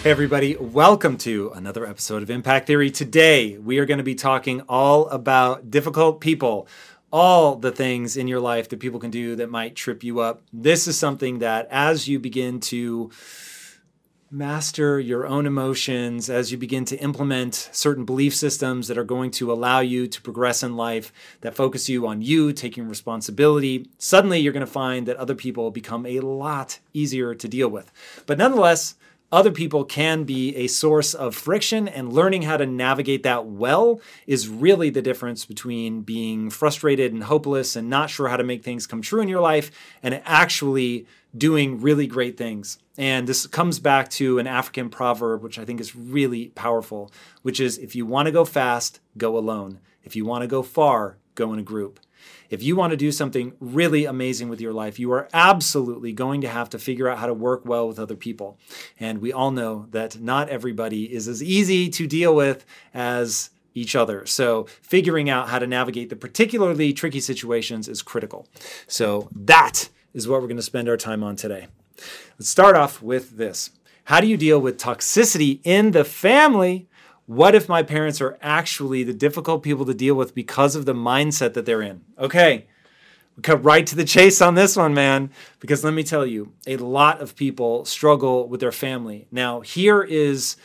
Hey everybody, welcome to another episode of Impact Theory. Today, we are going to be talking all about difficult people, all the things in your life that people can do that might trip you up. This is something that as you begin to master your own emotions, as you begin to implement certain belief systems that are going to allow you to progress in life, that focus you on you, taking responsibility, suddenly you're going to find that other people become a lot easier to deal with. But nonetheless, other people can be a source of friction, and learning how to navigate that well is really the difference between being frustrated and hopeless and not sure how to make things come true in your life and actually doing really great things. And this comes back to an African proverb, which I think is really powerful, which is if you want to go fast, go alone. If you want to go far, go in a group. If you want to do something really amazing with your life, you are absolutely going to have to figure out how to work well with other people. And we all know that not everybody is as easy to deal with as each other. So figuring out how to navigate the particularly tricky situations is critical. So that is what we're going to spend our time on today. Let's start off with this. How do you deal with toxicity in the family? What if my parents are actually the difficult people to deal with because of the mindset that they're in? Okay, we cut right to the chase on this one, man, because let me tell you, a lot of people struggle with their family. Now, here is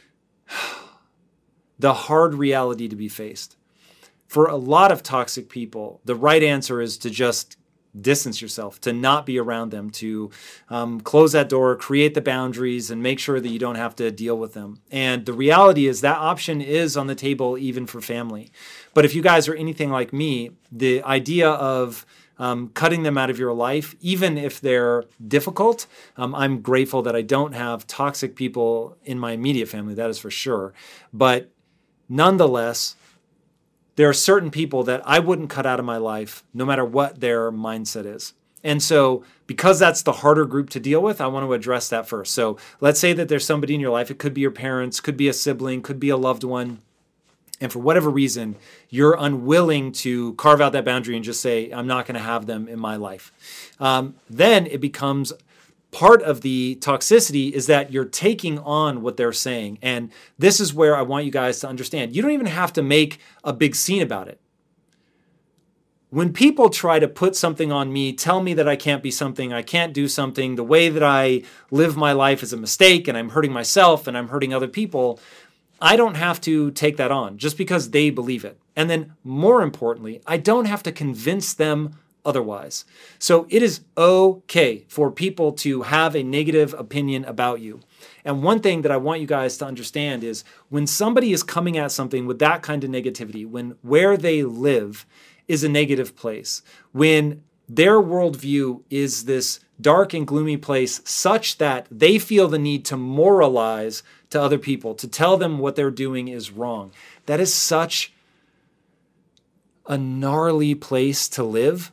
the hard reality to be faced. For a lot of toxic people, the right answer is to just distance yourself, to not be around them, to close that door, create the boundaries, and make sure that you don't have to deal with them. And the reality is that option is on the table even for family. But if you guys are anything like me, the idea of cutting them out of your life, even if they're difficult, I'm grateful that I don't have toxic people in my immediate family, that is for sure. But nonetheless, there are certain people that I wouldn't cut out of my life, no matter what their mindset is. And so because that's the harder group to deal with, I want to address that first. So let's say that there's somebody in your life. It could be your parents, could be a sibling, could be a loved one. And for whatever reason, you're unwilling to carve out that boundary and just say, I'm not going to have them in my life. Then it becomes part of the toxicity is that you're taking on what they're saying. And this is where I want you guys to understand. You don't even have to make a big scene about it. When people try to put something on me, tell me that I can't be something, I can't do something, the way that I live my life is a mistake and I'm hurting myself and I'm hurting other people, I don't have to take that on just because they believe it. And then more importantly, I don't have to convince them otherwise. So it is okay for people to have a negative opinion about you. And one thing that I want you guys to understand is when somebody is coming at something with that kind of negativity, when where they live is a negative place, when their worldview is this dark and gloomy place such that they feel the need to moralize to other people, to tell them what they're doing is wrong, that is such a gnarly place to live.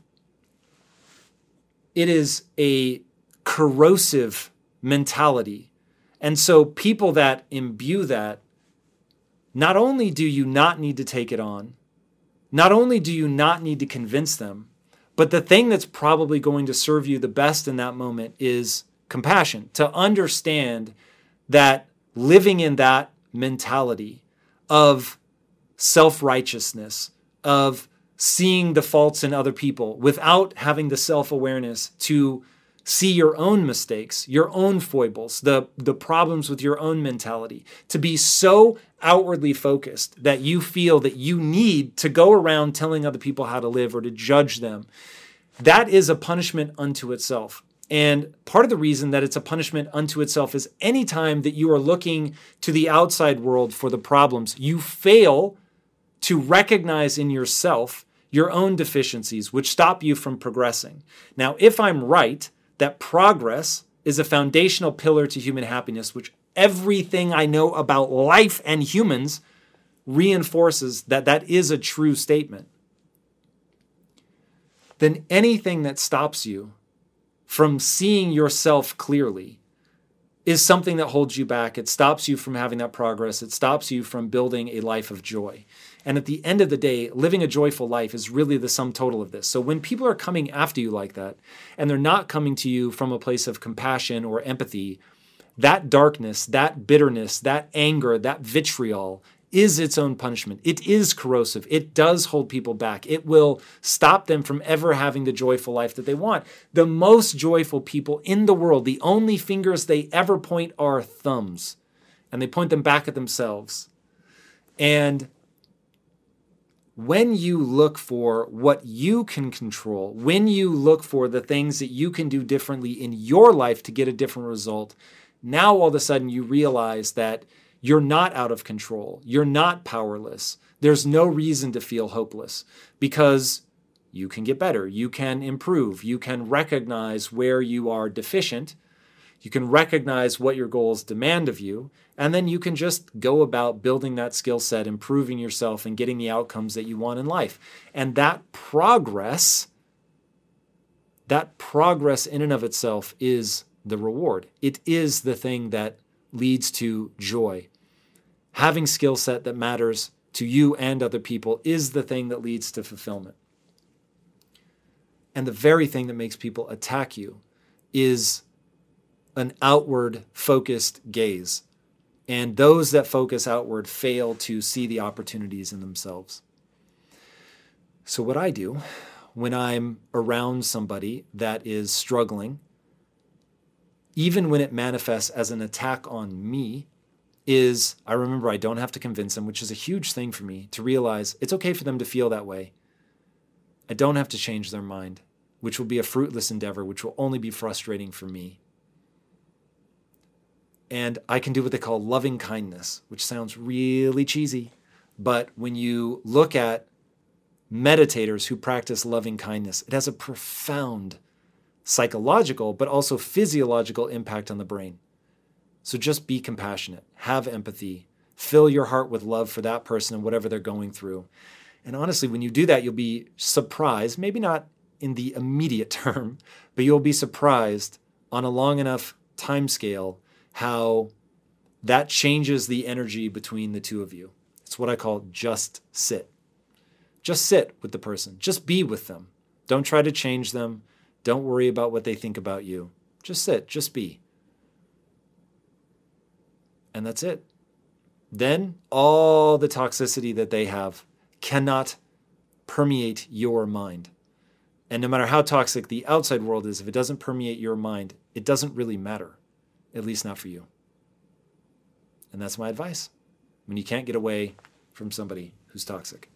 It is a corrosive mentality. And so people that imbue that, not only do you not need to take it on, not only do you not need to convince them, but the thing that's probably going to serve you the best in that moment is compassion, to understand that living in that mentality of self-righteousness, of seeing the faults in other people without having the self-awareness to see your own mistakes, your own foibles, the problems with your own mentality, to be so outwardly focused that you feel that you need to go around telling other people how to live or to judge them. That is a punishment unto itself. And part of the reason that it's a punishment unto itself is anytime that you are looking to the outside world for the problems, you fail to recognize in yourself your own deficiencies, which stop you from progressing. Now, if I'm right that progress is a foundational pillar to human happiness, which everything I know about life and humans reinforces that that is a true statement, then anything that stops you from seeing yourself clearly is something that holds you back. It stops you from having that progress. It stops you from building a life of joy. And at the end of the day, living a joyful life is really the sum total of this. So when people are coming after you like that, and they're not coming to you from a place of compassion or empathy, that darkness, that bitterness, that anger, that vitriol is its own punishment. It is corrosive. It does hold people back. It will stop them from ever having the joyful life that they want. The most joyful people in the world, the only fingers they ever point are thumbs, and they point them back at themselves. And when you look for what you can control, when you look for the things that you can do differently in your life to get a different result, now all of a sudden you realize that you're not out of control. You're not powerless. There's no reason to feel hopeless because you can get better. You can improve. You can recognize where you are deficient. You can recognize what your goals demand of you. And then you can just go about building that skill set, improving yourself, and getting the outcomes that you want in life. And that progress in and of itself is the reward. It is the thing that leads to joy. Having skill set that matters to you and other people is the thing that leads to fulfillment. And the very thing that makes people attack you is an outward focused gaze. And those that focus outward fail to see the opportunities in themselves. So what I do when I'm around somebody that is struggling, even when it manifests as an attack on me, is I remember I don't have to convince them, which is a huge thing for me, to realize it's okay for them to feel that way. I don't have to change their mind, which will be a fruitless endeavor, which will only be frustrating for me. And I can do what they call loving kindness, which sounds really cheesy. But when you look at meditators who practice loving kindness, it has a profound psychological, but also physiological impact on the brain. So just be compassionate, have empathy, fill your heart with love for that person and whatever they're going through. And honestly, when you do that, you'll be surprised, maybe not in the immediate term, but you'll be surprised on a long enough time scale how that changes the energy between the two of you. It's what I call just sit. Just sit with the person. Just be with them. Don't try to change them. Don't worry about what they think about you. Just sit, just be. And that's it. Then all the toxicity that they have cannot permeate your mind. And no matter how toxic the outside world is, if it doesn't permeate your mind, it doesn't really matter, at least not for you. And that's my advice when you can't get away from somebody who's toxic.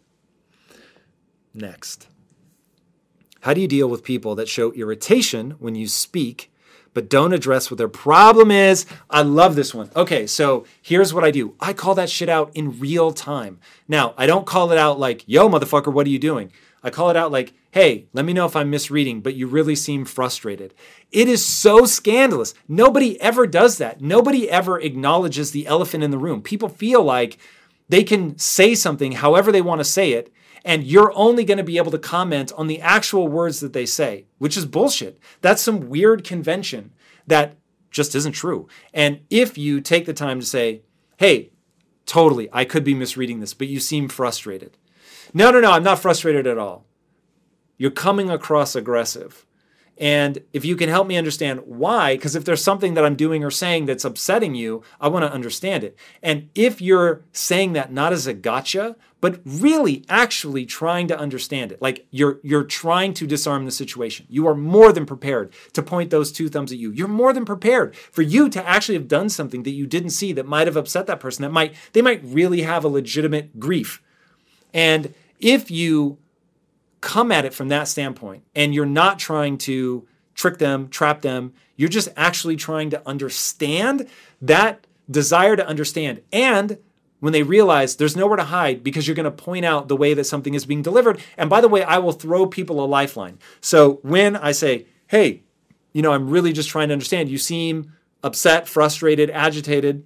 Next. How do you deal with people that show irritation when you speak, but don't address what their problem is? I love this one. Okay, so here's what I do. I call that shit out in real time. Now, I don't call it out like, yo, motherfucker, what are you doing? I call it out like, hey, let me know if I'm misreading, but you really seem frustrated. It is so scandalous. Nobody ever does that. Nobody ever acknowledges the elephant in the room. People feel like they can say something however they want to say it, and you're only going to be able to comment on the actual words that they say, which is bullshit. That's some weird convention that just isn't true. And if you take the time to say, hey, totally, I could be misreading this, but you seem frustrated. No, I'm not frustrated at all. You're coming across aggressive. And if you can help me understand why, because if there's something that I'm doing or saying that's upsetting you, I want to understand it. And if you're saying that not as a gotcha, but really actually trying to understand it, like you're trying to disarm the situation, you are more than prepared to point those two thumbs at you. You're more than prepared for you to actually have done something that you didn't see that might have upset that person, they might really have a legitimate grief. And if you come at it from that standpoint, and you're not trying to trick them, trap them, you're just actually trying to understand that desire to understand. And when they realize there's nowhere to hide because you're going to point out the way that something is being delivered. And by the way, I will throw people a lifeline. So when I say, hey, I'm really just trying to understand, you seem upset, frustrated, agitated,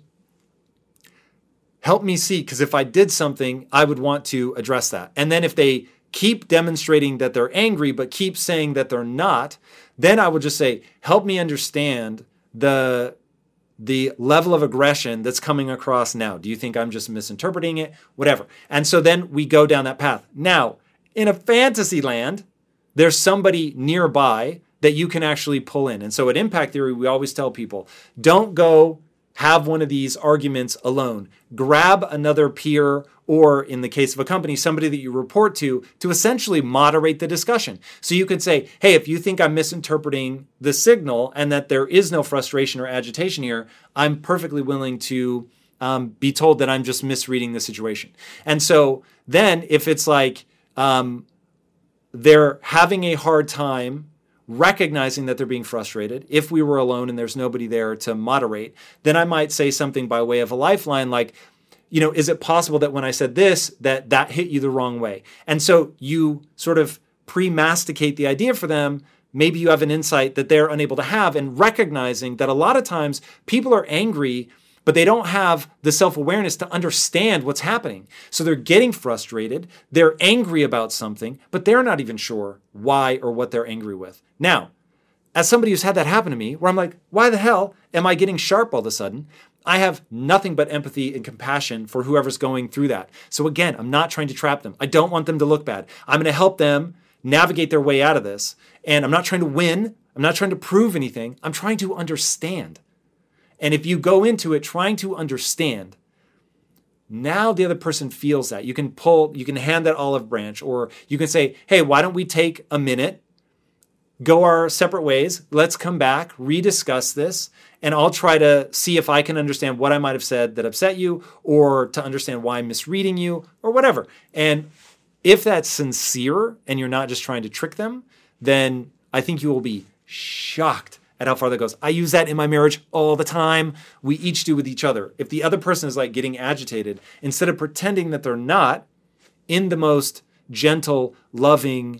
help me see, because if I did something, I would want to address that. And then if they keep demonstrating that they're angry, but keep saying that they're not, then I would just say, help me understand the level of aggression that's coming across now. Do you think I'm just misinterpreting it? Whatever. And so then we go down that path. Now, in a fantasy land, there's somebody nearby that you can actually pull in. And so at Impact Theory, we always tell people, don't go have one of these arguments alone. Grab another peer, or in the case of a company, somebody that you report to essentially moderate the discussion. So you could say, hey, if you think I'm misinterpreting the signal and that there is no frustration or agitation here, I'm perfectly willing to be told that I'm just misreading the situation. And so then if it's like they're having a hard time recognizing that they're being frustrated, if we were alone and there's nobody there to moderate, then I might say something by way of a lifeline like, is it possible that when I said this, that hit you the wrong way? And so you sort of pre-masticate the idea for them. Maybe you have an insight that they're unable to have, and recognizing that a lot of times people are angry, but they don't have the self-awareness to understand what's happening. So they're getting frustrated, they're angry about something, but they're not even sure why or what they're angry with. Now, as somebody who's had that happen to me, where I'm like, why the hell am I getting sharp all of a sudden? I have nothing but empathy and compassion for whoever's going through that. So again, I'm not trying to trap them. I don't want them to look bad. I'm going to help them navigate their way out of this. And I'm not trying to win. I'm not trying to prove anything. I'm trying to understand. And if you go into it trying to understand, now the other person feels that. You can hand that olive branch, or you can say, hey, why don't we take a minute, go our separate ways, let's come back, rediscuss this, and I'll try to see if I can understand what I might have said that upset you, or to understand why I'm misreading you, or whatever. And if that's sincere and you're not just trying to trick them, then I think you will be shocked at how far that goes. I use that in my marriage all the time. We each do with each other. If the other person is like getting agitated, instead of pretending that they're not, in the most gentle, loving,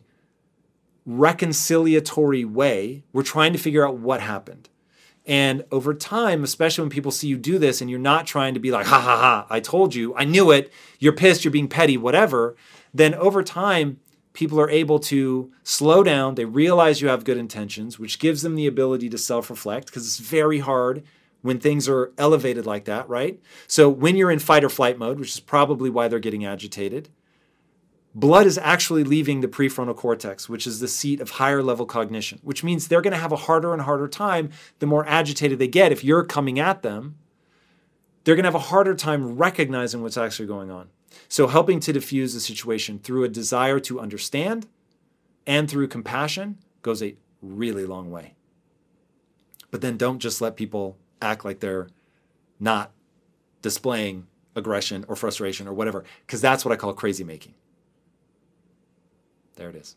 reconciliatory way, we're trying to figure out what happened. And over time, especially when people see you do this and you're not trying to be like, ha ha ha, I told you, I knew it, you're pissed, you're being petty, whatever, then over time, people are able to slow down. They realize you have good intentions, which gives them the ability to self-reflect, because it's very hard when things are elevated like that, right? So when you're in fight or flight mode, which is probably why they're getting agitated, blood is actually leaving the prefrontal cortex, which is the seat of higher level cognition, which means they're going to have a harder and harder time the more agitated they get. If you're coming at them, they're going to have a harder time recognizing what's actually going on. So helping to diffuse the situation through a desire to understand and through compassion goes a really long way. But then don't just let people act like they're not displaying aggression or frustration or whatever, because that's what I call crazy making. There it is.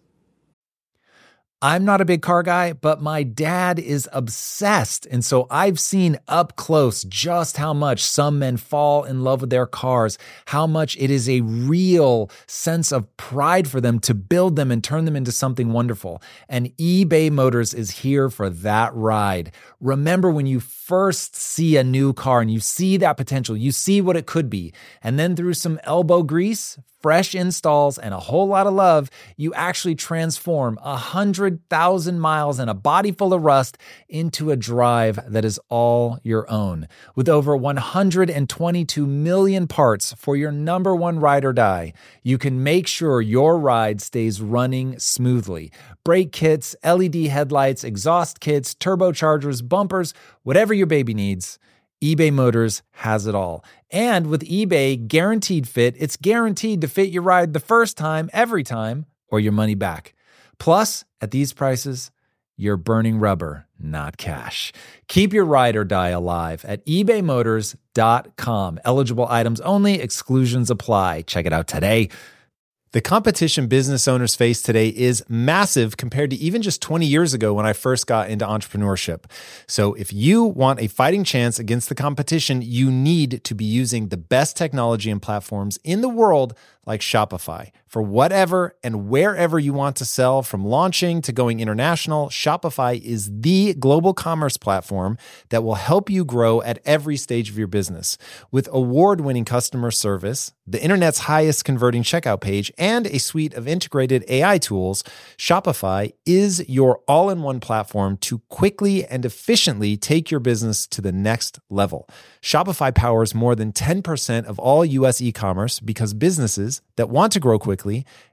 I'm not a big car guy, but my dad is obsessed. And so I've seen up close just how much some men fall in love with their cars, how much it is a real sense of pride for them to build them and turn them into something wonderful. And eBay Motors is here for that ride. Remember when you first see a new car and you see that potential, you see what it could be. And then through some elbow grease, fresh installs, and a whole lot of love, you actually transform 100,000 miles and a body full of rust into a drive that is all your own. With over 122 million parts for your number one ride or die, you can make sure your ride stays running smoothly. Brake kits, LED headlights, exhaust kits, turbochargers, bumpers, whatever your baby needs, eBay Motors has it all. And with eBay Guaranteed Fit, it's guaranteed to fit your ride the first time, every time, or your money back. Plus, at these prices, you're burning rubber, not cash. Keep your ride or die alive at ebaymotors.com. Eligible items only, exclusions apply. Check it out today. The competition business owners face today is massive compared to even just 20 years ago when I first got into entrepreneurship. So if you want a fighting chance against the competition, you need to be using the best technology and platforms in the world like Shopify. For whatever and wherever you want to sell, from launching to going international, Shopify is the global commerce platform that will help you grow at every stage of your business. With award-winning customer service, the internet's highest converting checkout page, and a suite of integrated AI tools, Shopify is your all-in-one platform to quickly and efficiently take your business to the next level. Shopify powers more than 10% of all U.S. e-commerce because businesses that want to grow quickly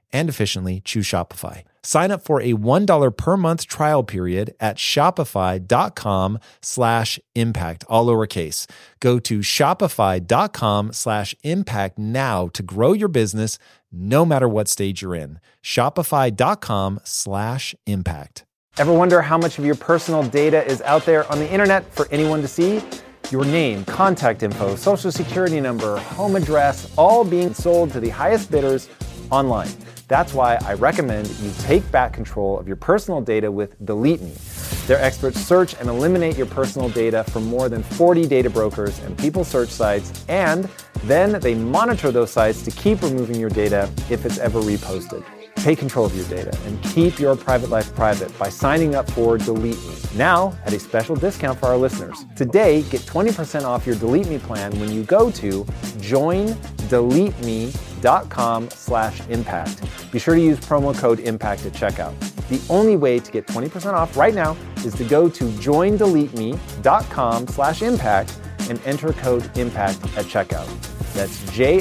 and efficiently, choose Shopify. Sign up for a $1 per month trial period at shopify.com/impact, all lowercase. Go to shopify.com/impact now to grow your business no matter what stage you're in. Shopify.com/impact. Ever wonder how much of your personal data is out there on the internet for anyone to see? Your name, contact info, social security number, home address, all being sold to the highest bidders online. That's why I recommend you take back control of your personal data with Delete Me. Their experts search and eliminate your personal data from more than 40 data brokers and people search sites, and then they monitor those sites to keep removing your data if it's ever reposted. Take control of your data and keep your private life private by signing up for Delete Me. Now, at a special discount for our listeners. Today, get 20% off your Delete Me plan when you go to joindeleteme.com/impact. Be sure to use promo code IMPACT at checkout. The only way to get 20% off right now is to go to joindeleteme.com/impact and enter code IMPACT at checkout. That's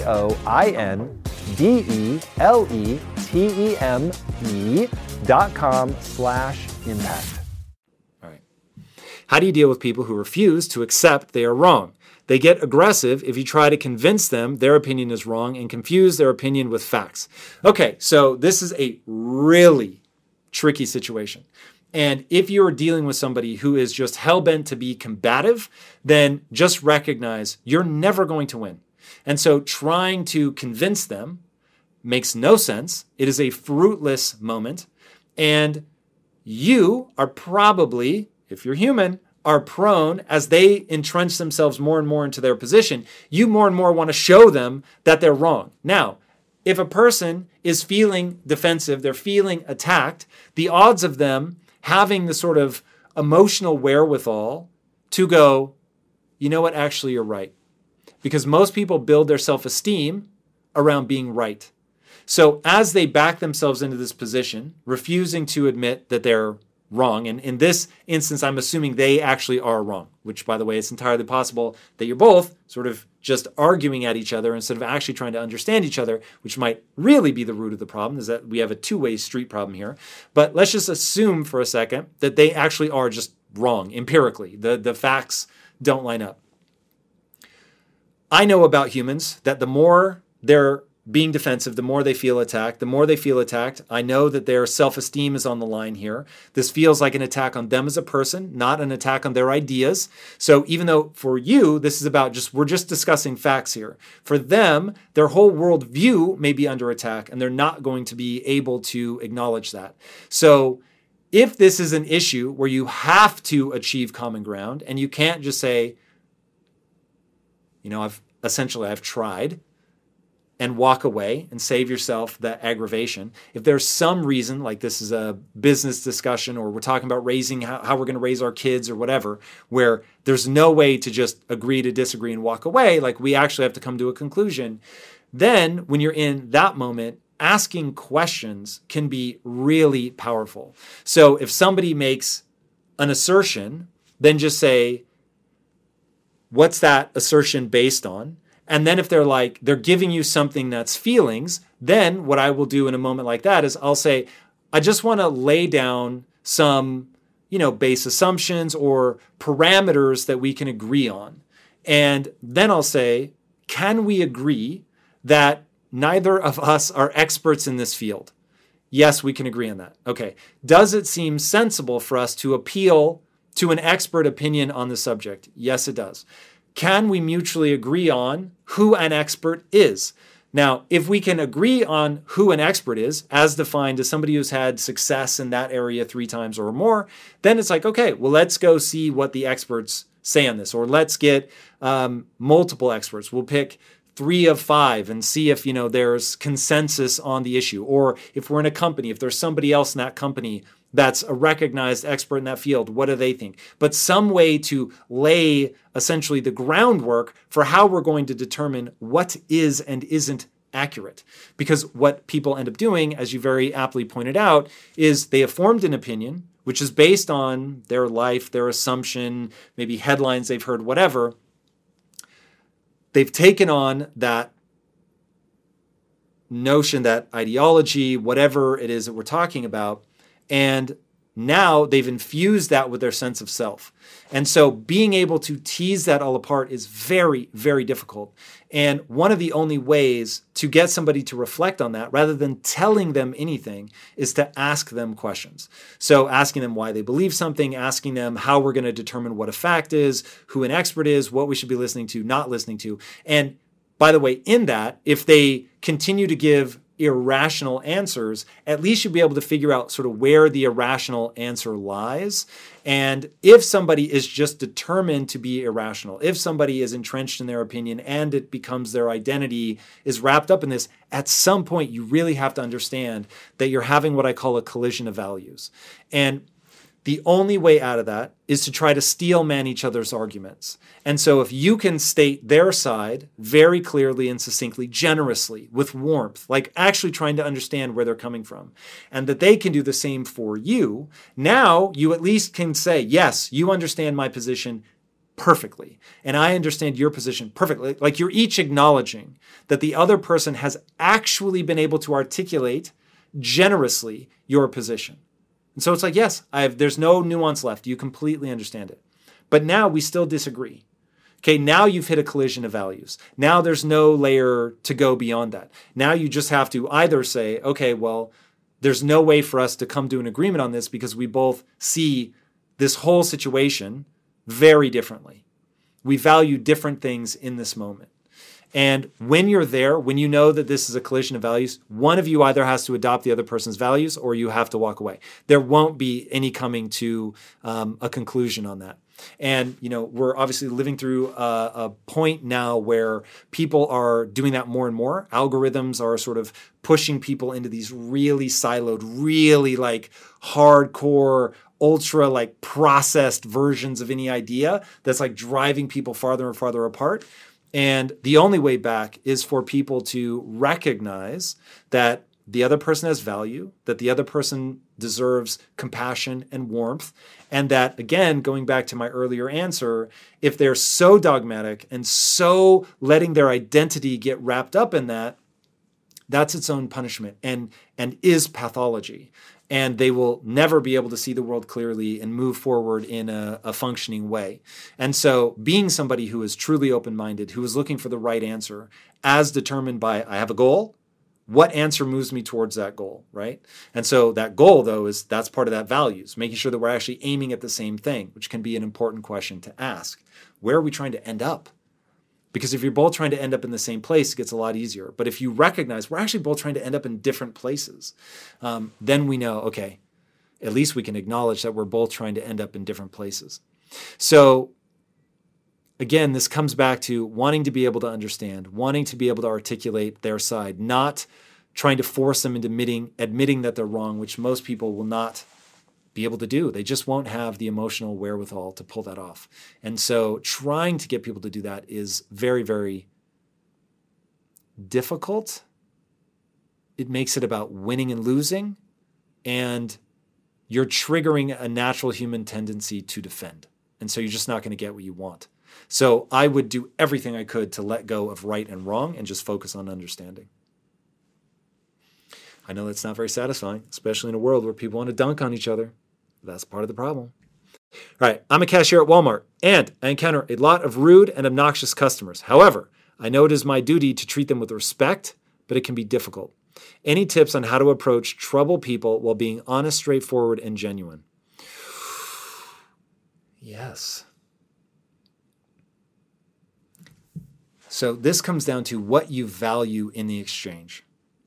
joindeleteme.com/impact. All right. How do you deal with people who refuse to accept they are wrong? They get aggressive if you try to convince them their opinion is wrong and confuse their opinion with facts. Okay, so this is a really tricky situation. And if you're dealing with somebody who is just hell-bent to be combative, then just recognize you're never going to win. And so trying to convince them makes no sense. It is a fruitless moment. And you are probably, if you're human, are prone, as they entrench themselves more and more into their position, you more and more want to show them that they're wrong. Now, if a person is feeling defensive, they're feeling attacked, the odds of them having the sort of emotional wherewithal to go, you know what, actually you're right. Because most people build their self-esteem around being right. So as they back themselves into this position, refusing to admit that they're wrong, and in this instance, I'm assuming they actually are wrong, which, by the way, it's entirely possible that you're both sort of just arguing at each other instead of actually trying to understand each other, which might really be the root of the problem, is that we have a two-way street problem here. But let's just assume for a second that they actually are just wrong empirically. The facts don't line up. I know about humans that the more they're being defensive, the more they feel attacked. The more they feel attacked, I know that their self-esteem is on the line here. This feels like an attack on them as a person, not an attack on their ideas. So even though for you, this is about we're just discussing facts here. For them, their whole worldview may be under attack, and they're not going to be able to acknowledge that. So if this is an issue where you have to achieve common ground, and you can't just say, I've tried, and walk away and save yourself the aggravation. If there's some reason, like this is a business discussion, or we're talking about raising how we're going to raise our kids or whatever, where there's no way to just agree to disagree and walk away, like we actually have to come to a conclusion, then when you're in that moment, asking questions can be really powerful. So if somebody makes an assertion, then just say, what's that assertion based on? And then if they're giving you something that's feelings, then what I will do in a moment like that is I'll say, I just want to lay down some, base assumptions or parameters that we can agree on. And then I'll say, can we agree that neither of us are experts in this field? Yes, we can agree on that. Okay. Does it seem sensible for us to appeal to an expert opinion on the subject? Yes, it does. Can we mutually agree on who an expert is? Now, if we can agree on who an expert is, as defined as somebody who's had success in that area 3 times or more, then it's like, okay, well, let's go see what the experts say on this, or let's get multiple experts. We'll pick 3 of 5 and see if, there's consensus on the issue. Or if we're in a company, if there's somebody else in that company that's a recognized expert in that field, what do they think? But some way to lay essentially the groundwork for how we're going to determine what is and isn't accurate. Because what people end up doing, as you very aptly pointed out, is they have formed an opinion, which is based on their life, their assumption, maybe headlines they've heard, whatever. They've taken on that notion, that ideology, whatever it is that we're talking about. And now they've infused that with their sense of self. And so being able to tease that all apart is very, very difficult. And one of the only ways to get somebody to reflect on that, rather than telling them anything, is to ask them questions. So asking them why they believe something, asking them how we're going to determine what a fact is, who an expert is, what we should be listening to, not listening to. And by the way, in that, if they continue to give irrational answers, at least you'll be able to figure out sort of where the irrational answer lies. And if somebody is just determined to be irrational, if somebody is entrenched in their opinion and it becomes their identity is wrapped up in this, at some point you really have to understand that you're having what I call a collision of values. And the only way out of that is to try to steel man each other's arguments. And so if you can state their side very clearly and succinctly, generously, with warmth, like actually trying to understand where they're coming from, and that they can do the same for you, now you at least can say, yes, you understand my position perfectly, and I understand your position perfectly. Like you're each acknowledging that the other person has actually been able to articulate generously your position. And so it's like, yes, there's no nuance left. You completely understand it. But now we still disagree. Okay, now you've hit a collision of values. Now there's no layer to go beyond that. Now you just have to either say, okay, well, there's no way for us to come to an agreement on this because we both see this whole situation very differently. We value different things in this moment. And when you're there, when you know that this is a collision of values, one of you either has to adopt the other person's values or you have to walk away. There won't be any coming to a conclusion on that. And, we're obviously living through a point now where people are doing that more and more. Algorithms are sort of pushing people into these really siloed, really like hardcore, ultra like processed versions of any idea that's like driving people farther and farther apart. And the only way back is for people to recognize that the other person has value, that the other person deserves compassion and warmth, and that, again, going back to my earlier answer, if they're so dogmatic and so letting their identity get wrapped up in that, that's its own punishment and is pathology. And they will never be able to see the world clearly and move forward in a functioning way. And so being somebody who is truly open-minded, who is looking for the right answer, as determined by, I have a goal, what answer moves me towards that goal, right? And so that goal, though, that's part of that values, making sure that we're actually aiming at the same thing, which can be an important question to ask. Where are we trying to end up? Because if you're both trying to end up in the same place, it gets a lot easier. But if you recognize we're actually both trying to end up in different places, then we know, okay, at least we can acknowledge that we're both trying to end up in different places. So again, this comes back to wanting to be able to understand, wanting to be able to articulate their side, not trying to force them into admitting that they're wrong, which most people will not be able to do. They just won't have the emotional wherewithal to pull that off. And so trying to get people to do that is very, very difficult. It makes it about winning and losing, and you're triggering a natural human tendency to defend. And so you're just not going to get what you want. So I would do everything I could to let go of right and wrong and just focus on understanding. I know that's not very satisfying, especially in a world where people want to dunk on each other. That's part of the problem. All right, I'm a cashier at Walmart, and I encounter a lot of rude and obnoxious customers. However, I know it is my duty to treat them with respect, but it can be difficult. Any tips on how to approach troubled people while being honest, straightforward, and genuine? Yes. So this comes down to what you value in the exchange.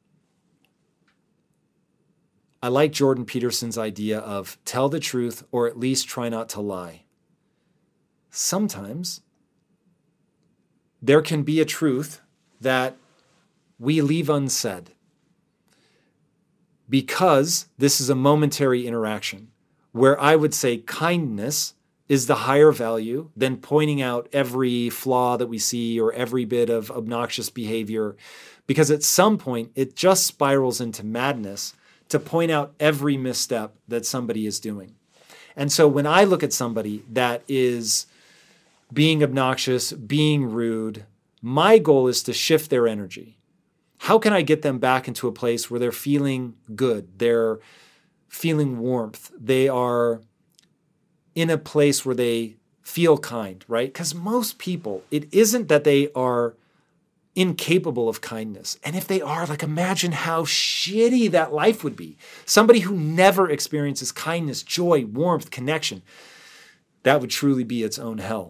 I like Jordan Peterson's idea of tell the truth or at least try not to lie. Sometimes there can be a truth that we leave unsaid because this is a momentary interaction where I would say kindness is the higher value than pointing out every flaw that we see or every bit of obnoxious behavior, because at some point it just spirals into madness to point out every misstep that somebody is doing. And so when I look at somebody that is being obnoxious, being rude, my goal is to shift their energy. How can I get them back into a place where they're feeling good? They're feeling warmth. They are in a place where they feel kind, right? Because most people, it isn't that they are incapable of kindness. And if they are, like, imagine how shitty that life would be. Somebody who never experiences kindness, joy, warmth, connection, that would truly be its own hell.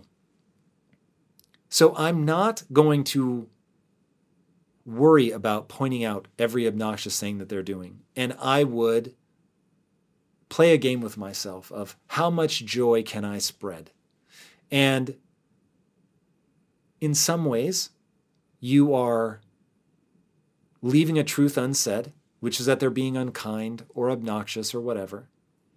So I'm not going to worry about pointing out every obnoxious thing that they're doing. And I would play a game with myself of how much joy can I spread? And in some ways, you are leaving a truth unsaid, which is that they're being unkind or obnoxious or whatever.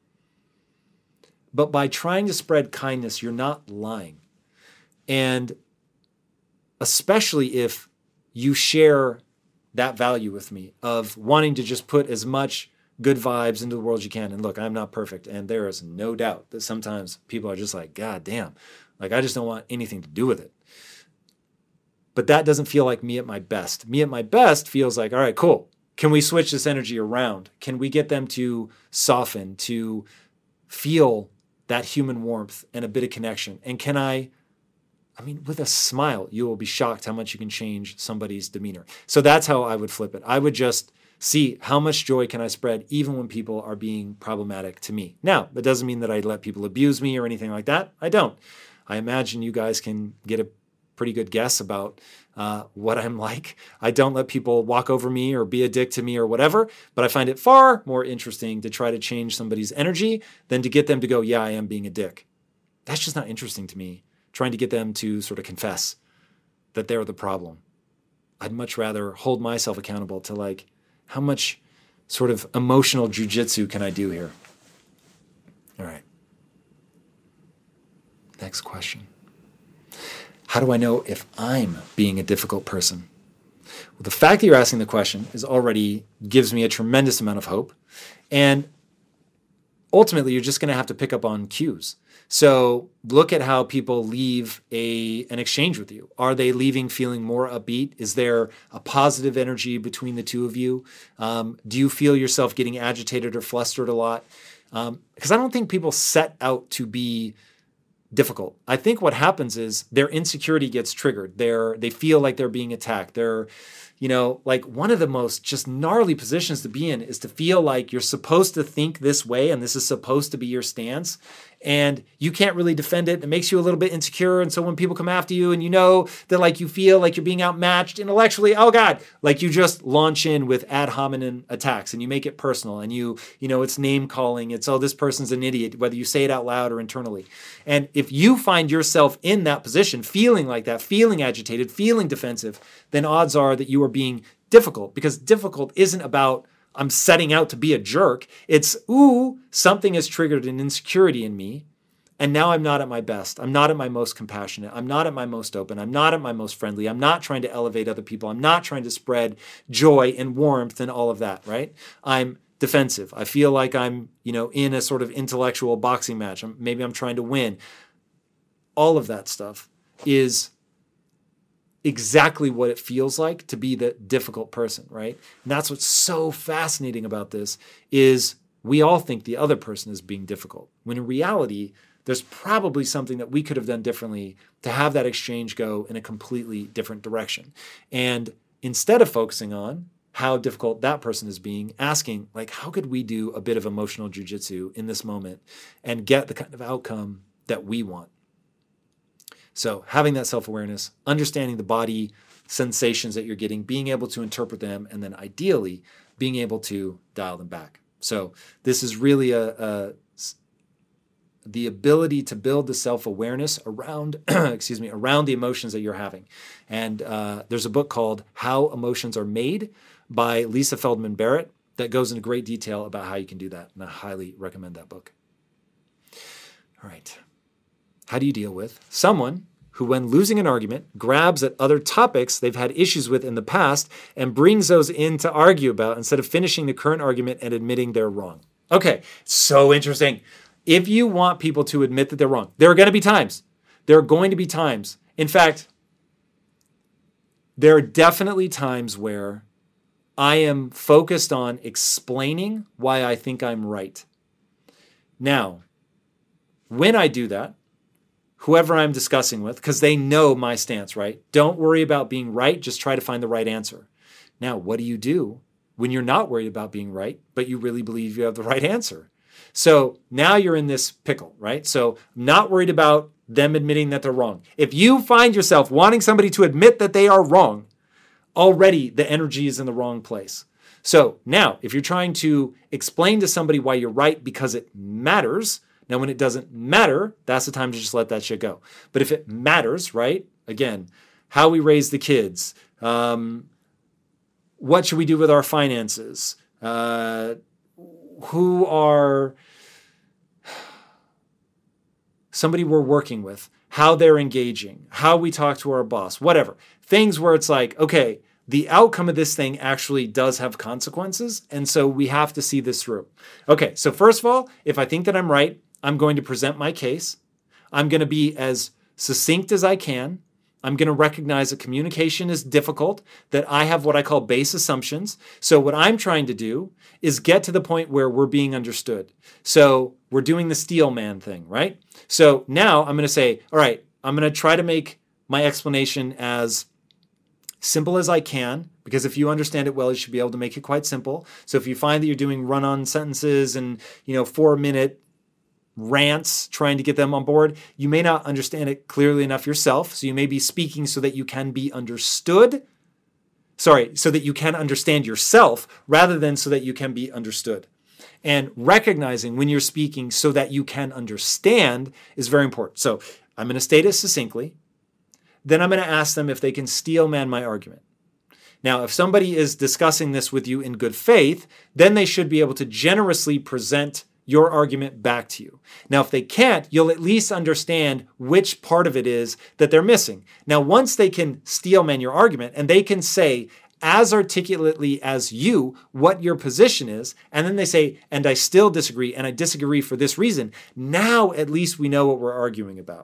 But by trying to spread kindness, you're not lying. And especially if you share that value with me of wanting to just put as much good vibes into the world as you can. And look, I'm not perfect. And there is no doubt that sometimes people are just like, God damn, like I just don't want anything to do with it. But that doesn't feel like me at my best. Me at my best feels like, all right, cool. Can we switch this energy around? Can we get them to soften, to feel that human warmth and a bit of connection? And can I mean, with a smile, you will be shocked how much you can change somebody's demeanor. So that's how I would flip it. I would just see how much joy can I spread even when people are being problematic to me. Now, that doesn't mean that I let people abuse me or anything like that. I don't. I imagine you guys can get a pretty good guess about what I'm like. I don't let people walk over me or be a dick to me or whatever, but I find it far more interesting to try to change somebody's energy than to get them to go, yeah, I am being a dick. That's just not interesting to me, trying to get them to sort of confess that they're the problem. I'd much rather hold myself accountable to like, how much sort of emotional jujitsu can I do here? All right. Next question. How do I know if I'm being a difficult person? Well, the fact that you're asking the question is already gives me a tremendous amount of hope. And ultimately, you're just going to have to pick up on cues. So look at how people leave an exchange with you. Are they leaving feeling more upbeat? Is there a positive energy between the two of you? Do you feel yourself getting agitated or flustered a lot? Because I don't think people set out to be difficult. I think what happens is their insecurity gets triggered. They feel like they're being attacked. They're, like one of the most just gnarly positions to be in is to feel like you're supposed to think this way and this is supposed to be your stance. And you can't really defend it. It makes you a little bit insecure. And so when people come after you and that like you feel like you're being outmatched intellectually, oh God, like you just launch in with ad hominem attacks and you make it personal and it's name calling. It's, oh, this person's an idiot, whether you say it out loud or internally. And if you find yourself in that position, feeling like that, feeling agitated, feeling defensive, then odds are that you are being difficult, because difficult isn't about I'm setting out to be a jerk. It's, something has triggered an insecurity in me, and now I'm not at my best. I'm not at my most compassionate. I'm not at my most open. I'm not at my most friendly. I'm not trying to elevate other people. I'm not trying to spread joy and warmth and all of that, right? I'm defensive. I feel like I'm, in a sort of intellectual boxing match. Maybe I'm trying to win. All of that stuff is exactly what it feels like to be the difficult person, right? And that's what's so fascinating about this is we all think the other person is being difficult, when in reality, there's probably something that we could have done differently to have that exchange go in a completely different direction. And instead of focusing on how difficult that person is being, asking, like, how could we do a bit of emotional jujitsu in this moment and get the kind of outcome that we want? So having that self-awareness, understanding the body sensations that you're getting, being able to interpret them, and then ideally being able to dial them back. So this is really the ability to build the self-awareness around, around the emotions that you're having. And there's a book called How Emotions Are Made by Lisa Feldman Barrett that goes into great detail about how you can do that. And I highly recommend that book. All right. How do you deal with someone who, when losing an argument, grabs at other topics they've had issues with in the past and brings those in to argue about instead of finishing the current argument and admitting they're wrong? Okay, so interesting. If you want people to admit that they're wrong, there are going to be times. There are going to be times. In fact, there are definitely times where I am focused on explaining why I think I'm right. Now, when I do that, whoever I'm discussing with, because they know my stance, right? Don't worry about being right. Just try to find the right answer. Now, what do you do when you're not worried about being right, but you really believe you have the right answer? So now you're in this pickle, right? So I'm not worried about them admitting that they're wrong. If you find yourself wanting somebody to admit that they are wrong, already the energy is in the wrong place. So now, if you're trying to explain to somebody why you're right because it matters, now when it doesn't matter, that's the time to just let that shit go. But if it matters, right? Again, how we raise the kids, what should we do with our finances? Who are somebody we're working with, how they're engaging, how we talk to our boss, whatever. Things where it's like, okay, the outcome of this thing actually does have consequences, and so we have to see this through. Okay, so first of all, if I think that I'm right, I'm going to present my case. I'm going to be as succinct as I can. I'm going to recognize that communication is difficult, that I have what I call base assumptions. So what I'm trying to do is get to the point where we're being understood. So we're doing the steel man thing, right? So now I'm going to say, all right, I'm going to try to make my explanation as simple as I can, because if you understand it well, you should be able to make it quite simple. So if you find that you're doing run-on sentences and 4-minute rants trying to get them on board, you may not understand it clearly enough yourself. So you may be speaking so that you can be understood. Sorry, so that you can understand yourself rather than so that you can be understood. And recognizing when you're speaking so that you can understand is very important. So I'm going to state it succinctly. Then I'm going to ask them if they can steel man my argument. Now, if somebody is discussing this with you in good faith, then they should be able to generously present your argument back to you. Now, if they can't, you'll at least understand which part of it is that they're missing. Now, once they can steel man your argument and they can say as articulately as you what your position is, and then they say, and I still disagree, and I disagree for this reason, now at least we know what we're arguing about.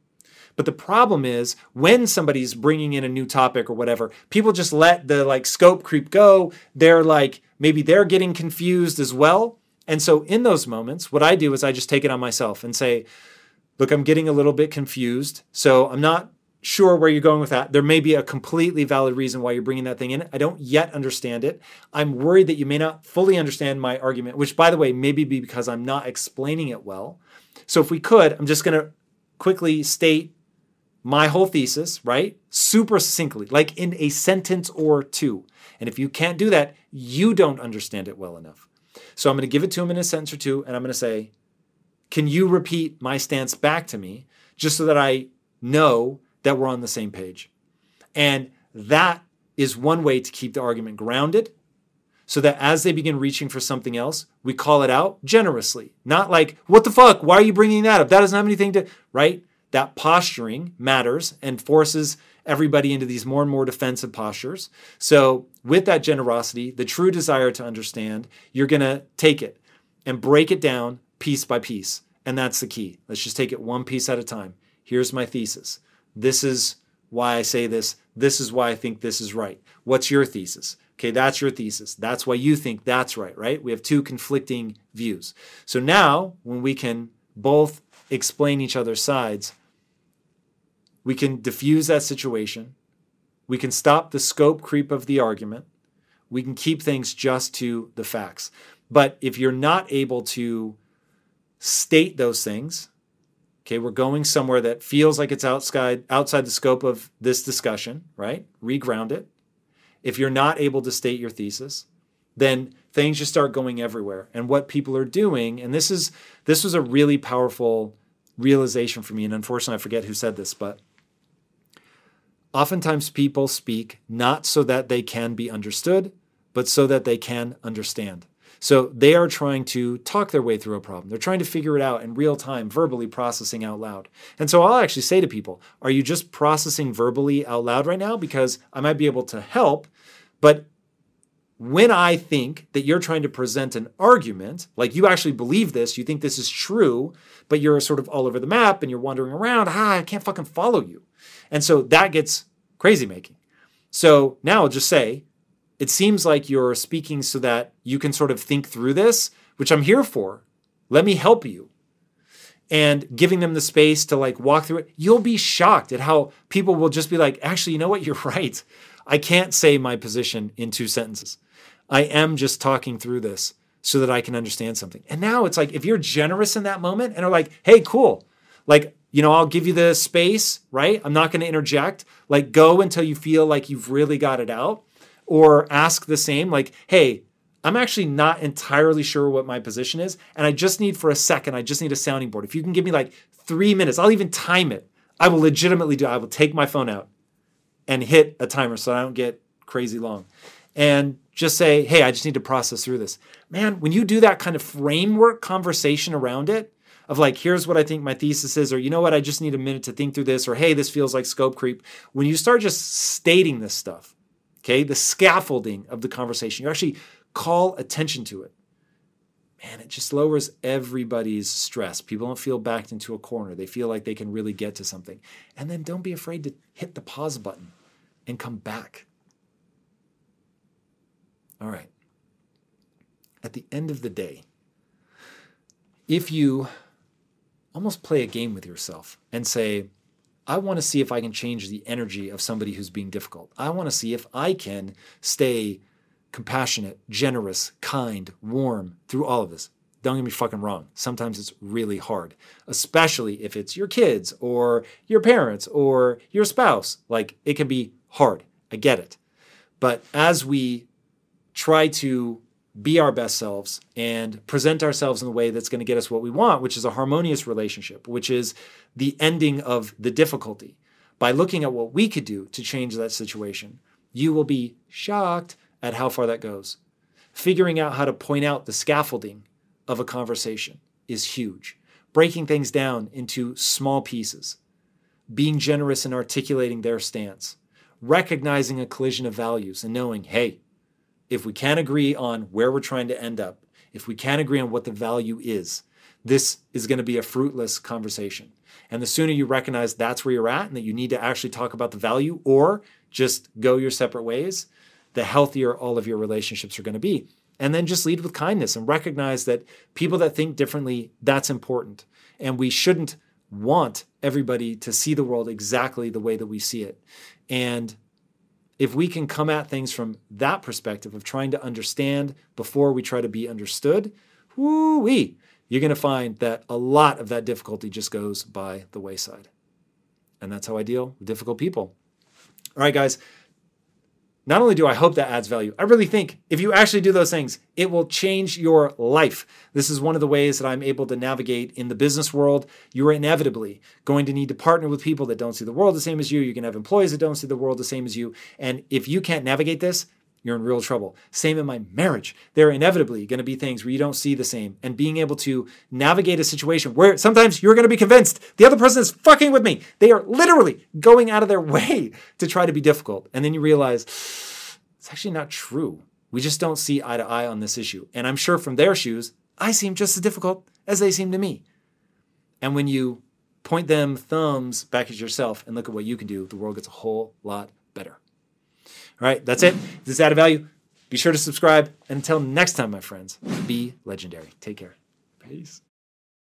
But the problem is when somebody's bringing in a new topic or whatever, people just let the scope creep go. They're maybe they're getting confused as well. And so in those moments, what I do is I just take it on myself and say, look, I'm getting a little bit confused. So I'm not sure where you're going with that. There may be a completely valid reason why you're bringing that thing in. I don't yet understand it. I'm worried that you may not fully understand my argument, which by the way, maybe be because I'm not explaining it well. So if we could, I'm just going to quickly state my whole thesis, right? Super succinctly, like in a sentence or two. And if you can't do that, you don't understand it well enough. So I'm going to give it to him in a sentence or two, and I'm going to say, can you repeat my stance back to me just so that I know that we're on the same page? And that is one way to keep the argument grounded so that as they begin reaching for something else, we call it out generously. Not like, what the fuck? Why are you bringing that up? That doesn't have anything to, right? That posturing matters and forces everybody into these more and more defensive postures. So with that generosity, the true desire to understand, you're going to take it and break it down piece by piece. And that's the key. Let's just take it one piece at a time. Here's my thesis. This is why I say this. This is why I think this is right. What's your thesis? Okay, that's your thesis. That's why you think that's right, right? We have two conflicting views. So now when we can both explain each other's sides, we can diffuse that situation. We can stop the scope creep of the argument. We can keep things just to the facts. But if you're not able to state those things, okay, we're going somewhere that feels like it's outside the scope of this discussion, right? Reground it. If you're not able to state your thesis, then things just start going everywhere. And what people are doing, and this was a really powerful realization for me, and unfortunately I forget who said this, but oftentimes people speak not so that they can be understood, but so that they can understand. So they are trying to talk their way through a problem. They're trying to figure it out in real time, verbally processing out loud. And so I'll actually say to people, are you just processing verbally out loud right now? Because I might be able to help, but when I think that you're trying to present an argument, like you actually believe this, you think this is true, but you're sort of all over the map and you're wandering around, I can't fucking follow you. And so that gets crazy making. So now I'll just say, it seems like you're speaking so that you can sort of think through this, which I'm here for. Let me help you. And giving them the space to like walk through it, you'll be shocked at how people will just be like, actually, you know what? You're right. I can't say my position in 2 sentences. I am just talking through this so that I can understand something. And now it's like, if you're generous in that moment and are like, hey, cool. Like, I'll give you the space, right? I'm not going to interject. Like, go until you feel like you've really got it out. Or ask the same, like, hey, I'm actually not entirely sure what my position is. And I just need a sounding board. If you can give me like 3 minutes, I'll even time it. I will legitimately I will take my phone out and hit a timer so I don't get crazy long. And just say, hey, I just need to process through this. Man, when you do that kind of framework conversation around it, of like, here's what I think my thesis is, or you know what, I just need a minute to think through this, or hey, this feels like scope creep. When you start just stating this stuff, okay, the scaffolding of the conversation, you actually call attention to it. Man, it just lowers everybody's stress. People don't feel backed into a corner. They feel like they can really get to something. And then don't be afraid to hit the pause button and come back. All right. At the end of the day, if you almost play a game with yourself and say, I want to see if I can change the energy of somebody who's being difficult. I want to see if I can stay compassionate, generous, kind, warm through all of this. Don't get me fucking wrong. Sometimes it's really hard, especially if it's your kids or your parents or your spouse. Like, it can be hard. I get it. But as we try to be our best selves and present ourselves in a way that's going to get us what we want, which is a harmonious relationship, which is the ending of the difficulty, by looking at what we could do to change that situation, you will be shocked at how far that goes. Figuring out how to point out the scaffolding of a conversation is huge. Breaking things down into small pieces, being generous in articulating their stance, recognizing a collision of values and knowing, hey, if we can't agree on where we're trying to end up, if we can't agree on what the value is, this is going to be a fruitless conversation. And the sooner you recognize that's where you're at and that you need to actually talk about the value or just go your separate ways, the healthier all of your relationships are going to be. And then just lead with kindness and recognize that people that think differently, that's important. And we shouldn't want everybody to see the world exactly the way that we see it. And if we can come at things from that perspective of trying to understand before we try to be understood, whoo-wee, you're going to find that a lot of that difficulty just goes by the wayside. And that's how I deal with difficult people. All right, guys. Not only do I hope that adds value, I really think if you actually do those things, it will change your life. This is one of the ways that I'm able to navigate in the business world. You're inevitably going to need to partner with people that don't see the world the same as you. You can have employees that don't see the world the same as you. And if you can't navigate this, you're in real trouble. Same in my marriage. There are inevitably going to be things where you don't see the same. And being able to navigate a situation where sometimes you're going to be convinced the other person is fucking with me. They are literally going out of their way to try to be difficult. And then you realize it's actually not true. We just don't see eye to eye on this issue. And I'm sure from their shoes, I seem just as difficult as they seem to me. And when you point them thumbs back at yourself and look at what you can do, the world gets a whole lot better. All right, that's it. If this added value, be sure to subscribe. And until next time, my friends, be legendary. Take care. Peace.